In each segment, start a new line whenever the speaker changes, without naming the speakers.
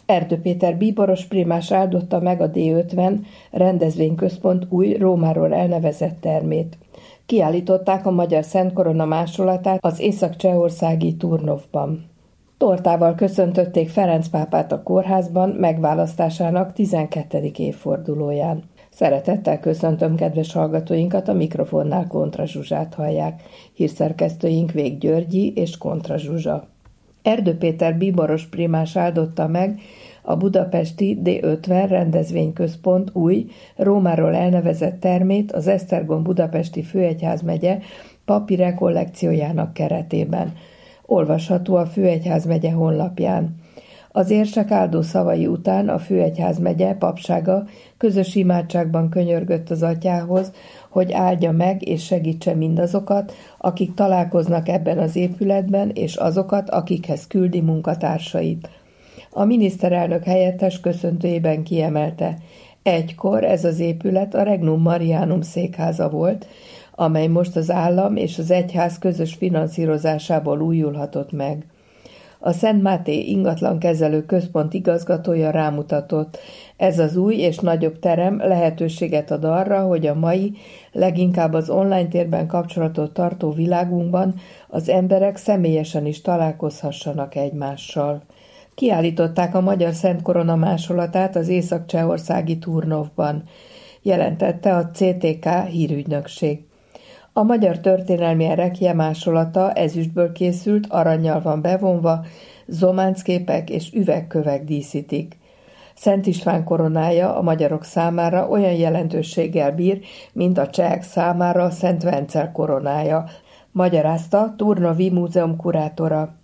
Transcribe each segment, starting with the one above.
Erdő Péter bíboros primás áldotta meg a D50 rendezvényközpont új Rómáról elnevezett termét. Kiállították a Magyar Szent Korona másolatát az észak-csehországi Turnovban. Tortával köszöntötték Ferenc pápát a kórházban megválasztásának 12. évfordulóján. Szeretettel köszöntöm kedves hallgatóinkat, a mikrofonnál Kontra Zsuzsát hallják. Hírszerkesztőink Vég Györgyi és Kontra Zsuzsa. Erdő Péter bíboros primás áldotta meg a budapesti D50 rendezvényközpont új, Rómáról elnevezett termét az Esztergom budapesti főegyházmegye papi rekollekciójának keretében. Olvasható a főegyházmegye honlapján. Az érsek áldó szavai után a főegyházmegye papsága közös imádságban könyörgött az atyához, hogy áldja meg és segítse mindazokat, akik találkoznak ebben az épületben, és azokat, akikhez küldi munkatársait. A miniszterelnök helyettes köszöntőjében kiemelte: egykor ez az épület a Regnum Marianum székháza volt, amely most az állam és az egyház közös finanszírozásából újulhatott meg. A Szent Máté ingatlankezelő központ igazgatója rámutatott: ez az új és nagyobb terem lehetőséget ad arra, hogy a mai, leginkább az online térben kapcsolatot tartó világunkban az emberek személyesen is találkozhassanak egymással. Kiállították a Magyar Szent Korona másolatát az észak-csehországi Turnovban, jelentette a CTK hírügynökség. A magyar történelmi erekje másolata ezüstből készült, arannyal van bevonva, zománcképek és üvegkövek díszítik. Szent István koronája a magyarok számára olyan jelentőséggel bír, mint a csehek számára a Szent Vencel koronája, magyarázta Turnovi múzeum kurátora.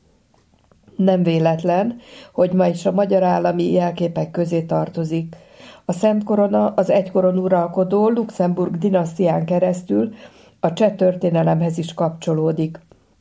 Nem véletlen, hogy ma is a magyar állami jelképek közé tartozik. A Szent Korona az egykoron uralkodó Luxemburg dinasztián keresztül a cseh történelemhez is kapcsolódik.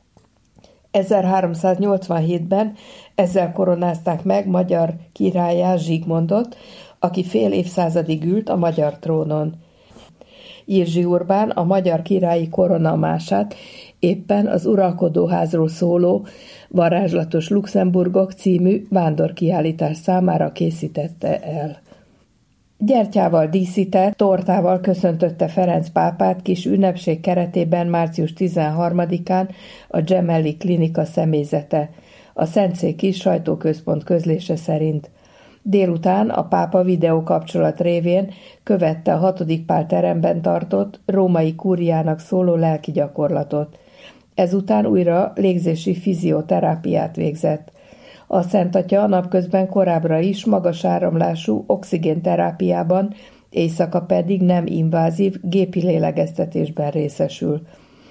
1387-ben ezzel koronázták meg magyar királlyá Zsigmondot, aki fél évszázadig ült a magyar trónon. Jirzsi Urbán a magyar királyi koronamását éppen az uralkodóházról szóló Varázslatos Luxemburgok című vándorkiállítás számára készítette el. Gyertyával díszített tortával köszöntötte Ferenc pápát kis ünnepség keretében március 13-án a Gemelli Klinika személyzete, a Szentszéki Sajtóközpont közlése szerint. Délután a pápa videókapcsolat révén követte a 6. Pál teremben tartott római kúriának szóló lelki gyakorlatot. Ezután újra légzési fizioterápiát végzett. A Szent Atya napközben korábbra is magas áramlású oxigénterápiában, éjszaka pedig nem invázív gépi lélegeztetésben részesül.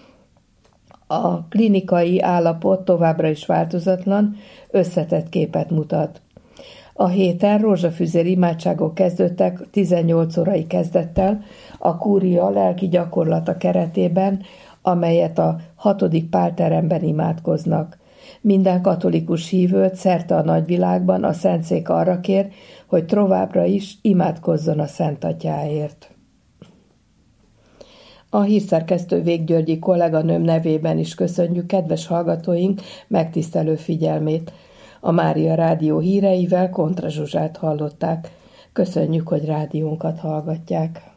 A klinikai állapot továbbra is változatlan, összetett képet mutat. A héten rózsafüzér imádságok kezdődtek 18 órai kezdettel a kúria lelki gyakorlata keretében, amelyet a 6. Pál teremben imádkoznak. Minden katolikus hívőt szerte a nagyvilágban a Szentszék arra kér, hogy továbbra is imádkozzon a Szent Atyáért. A hírszerkesztő Vég Györgyi kolléganőm nevében is köszönjük kedves hallgatóink megtisztelő figyelmét. A Mária Rádió híreivel Kontra Zsuzsát hallották. Köszönjük, hogy rádiónkat hallgatják.